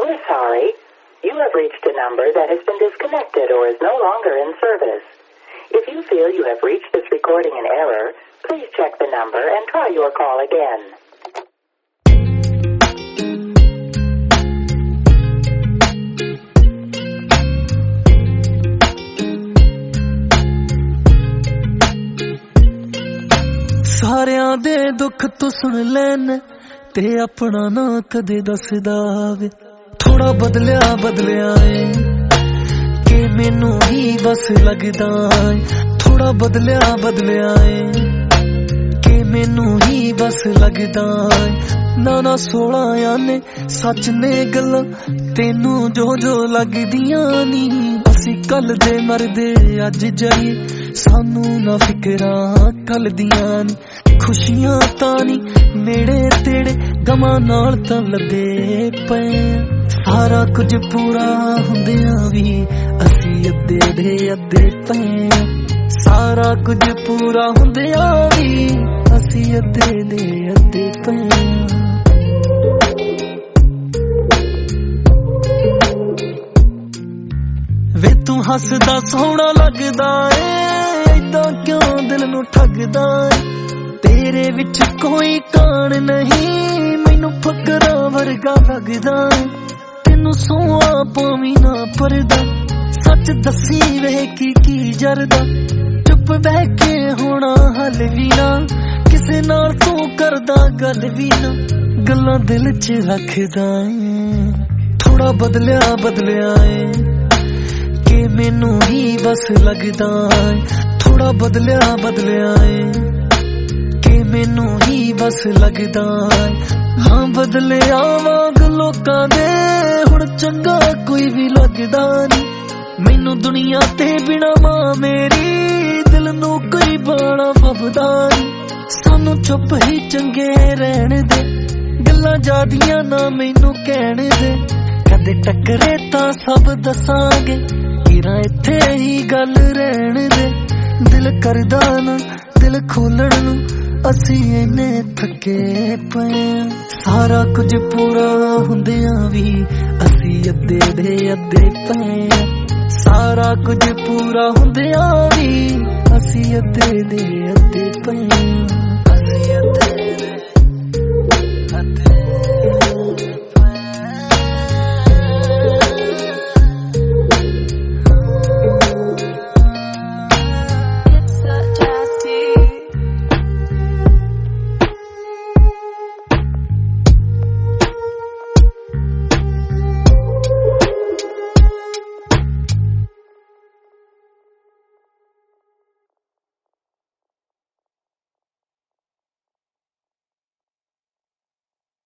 We're sorry. You have reached a number that has been disconnected or is no longer in service. If you feel you have reached this recording in error, please check the number and try your call again. ਸਾਰਿਆਂ ਦੇ ਦੁੱਖ ਤੂੰ ਸੁਣ ਲੈਣ ਤੇ ਆਪਣਾ ਨਾ ਕਦੇ ਦੱਸਦਾ ਵੇ ਥੋੜਾ ਬਦਲਿਆ ਏ ਕਿ ਮੈਨੂੰ ਹੀ ਬਸ ਲੱਗਦਾ ਥੋੜਾ ਬਦਲਿਆ ਏ ਕਿ ਮੈਨੂੰ ਹੀ ਬਸ ਲੱਗਦਾ ਨਾ 16 ਆਨੇ ਸੱਚ ਨੇ ਗੱਲਾਂ ਤੈਨੂੰ ਜੋ ਲੱਗਦੀਆਂ ਨੀ ਅਸੀਂ ਕੱਲ ਦੇ ਮਰਦੇ ਅੱਜ ਜਾਈਏ ਸਾਨੂੰ ਨਾ ਫਿਕਰਾਂ ਕੱਲ ਦੀਆਂ ਨੀ ਖੁਸ਼ੀਆਂ ਤਾਂ ਨੀ ਨੇੜੇ ਤੇੜੇ ਗਮਾਂ ਨਾਲ ਤਾਂ ਲੱਦੇ ਪਏ ਸਾਰਾ ਕੁਝ ਪੂਰਾ ਹੁੰਦਿਆਂ ਵੀ ਅਸੀਂ ਅੱਧੇ ਪਏ ਸਾਰਾ ਕੁਝ ਪੂਰਾ ਹੁੰਦਿਆਂ ਵੀ ਅਸੀਂ ਅੱਧੇ ਪਏ ਵੇ ਤੂੰ ਹੱਸਦਾ ਸੋਹਣਾ ਲੱਗਦਾ ਏ ਏਦਾਂ ਕਿਉਂ ਦਿਲ ਨੂੰ ਠੱਗਦਾ ਤੇਰੇ ਵਿੱਚ ਕੋਈ ਕਾਣ ਨਹੀਂ ਮੈਨੂੰ ਫਕਰਾਂ ਵਰਗਾ ਲੱਗਦਾ ਤੈਨੂੰ ਸੋਹਾ ਪਾਵੀ ਨਾ ਪਰਦਾ ਸੱਚ ਦੱਸੀ ਵੇ ਕੀ ਜਰਦਾ ਚੁੱਪ ਬਹਿ ਕੇ ਹੋਣਾ ਹੱਲ ਵੀ ਨਾ ਕਿਸੇ ਨਾਲ ਤੂੰ ਕਰਦਾ ਗੱਲ ਵੀ ਨਾ ਗੱਲਾਂ ਦਿਲ 'ਚ ਰੱਖਦਾ ਥੋੜਾ ਬਦਲਿਆ ਏ ਕਿ ਮੈਨੂੰ ਹੀ ਬਸ ਲੱਗਦਾ ਥੋੜਾ ਬਦਲਿਆ ਏ ਕਿ ਮੈਨੂੰ ਹੀ ਬਸ ਲੱਗਦਾ ਹਾਂ ਬਦਲਿਆ ਵਾਂਗ ਲੋਕਾਂ ਦੇ ਹੁਣ ਚੰਗਾ ਕੋਈ ਵੀ ਲੱਗਦਾ ਨੀ ਮੈਨੂੰ ਦੁਨੀਆ ਤੇ ਬਿਨਾ ਮਾਂ ਮੇਰੀ ਦਿਲ ਨੂੰ ਕੋਈ ਬਾਣਾ ਫੱਬਦਾ ਨੀ ਸਾਨੂੰ ਚੁੱਪ ਹੀ ਚੰਗੇ ਰਹਿਣ ਦੇ ਗੱਲਾਂ ਜ਼ਿਆਦੀਆਂ ਨਾ ਮੈਨੂੰ ਕਹਿਣ ਦੇ ਕਦੇ ਟੱਕਰੇ ਤਾਂ ਸਭ ਦੱਸਾਂਗੇ ਕਿਰਾਂ ਇੱਥੇ ਹੀ ਗੱਲ ਰਹਿਣ ਦੇ ਦਿਲ ਕਰਦਾ ਨਾ ਦਿਲ ਖੋਲਣ ਨੂੰ ਅਸੀਂ ਇੰਨੇ ਥੱਕੇ ਪਏ ਸਾਰਾ ਕੁਝ ਪੂਰਾ ਹੁੰਦਿਆਂ ਵੀ ਅਸੀਂ ਅੱਧੇ ਪਏ ਸਾਰਾ ਕੁਝ ਪੂਰਾ ਹੁੰਦਿਆਂ ਵੀ ਅਸੀਂ ਅੱਧੇ ਪਏ ਅਸੀਂ